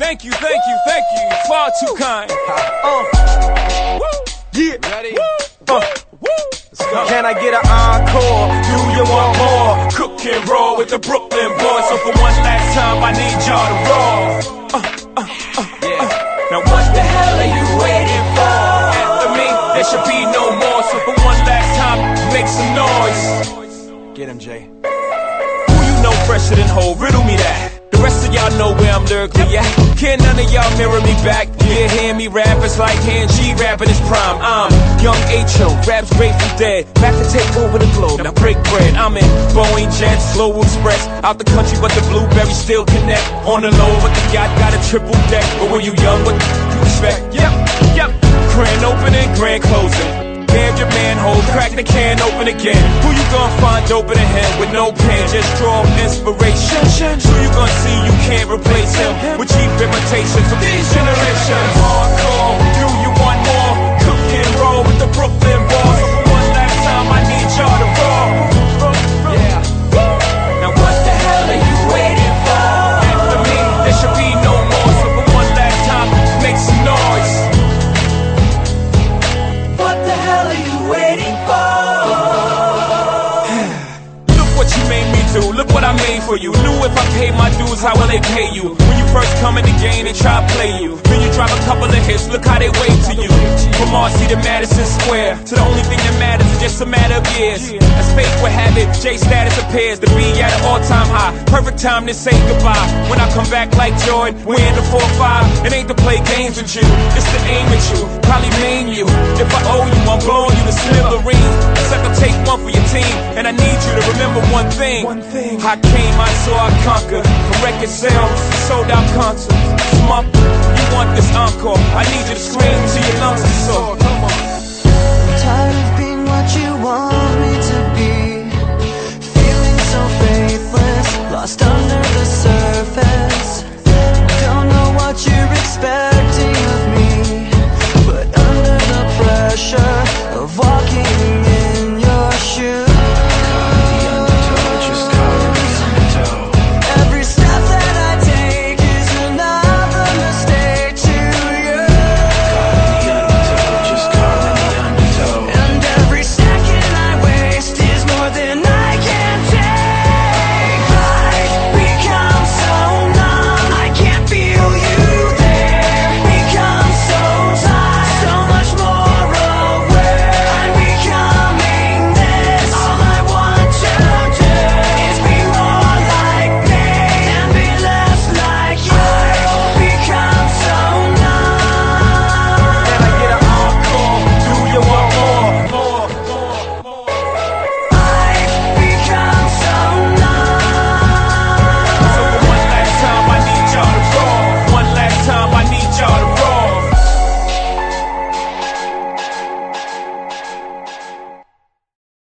thank you, far too kind. Yeah. Ready? Let's go. Can I get an encore? Do you want more? Cook and roll with the Brooklyn boys. So for one last time, I need y'all to roll. Now what the hell are you waiting for? After me, there should be no more. So for one last time, make some noise. Get him, Jay. Who you know fresher than Ho? Riddle me that. The rest of y'all know where I'm lyrically at. Can't none of y'all mirror me back. Yeah, hear me rap, it's like hearing G rap in his prime. I'm Young H.O., raps Grateful Dead, back to take over the globe, now break bread. I'm in Boeing Jets, Global Express, out the country but the blueberries still connect. On the low but the yacht got a triple deck. But when you young, what you expect? Yep, grand opening, grand closing. Damn your manhole, crack the can open again. Who you gonna find open in him with no pen? Just draw inspiration. Who you gonna see you can't replace him with cheap imitations of these generations? Hardcore, do you want more? Cook and roll with the Brooklyn boys. So for one last time, I need y'all to roll. Yeah. Now what the hell are you waiting for? After me, there should be no more. So for one last time, make some noise. Waiting for. Look what you made me do, look what I made for you. Knew if I paid my dues, how will they pay you? When you first come in the game, they try to play you. Then you drop a couple of hits, look how they wave to you. From Marcy to Madison Square, to the only thing that matters is just a matter of years. As fate would have it, J status appears to be at an all-time high. Perfect time to say goodbye. When I come back like Jordan, we in the 4-5. It ain't to play games with you, it's to aim at you, probably maim you. If I owe you, I'm blowing you to smithereens. Except I'll take one for your team, and I need you to remember one thing. I came, I saw, I conquered. From record sales, sold out concerts. Smump, you want this encore? I need you to scream till your lungs are sore. I'm tired of being what you want.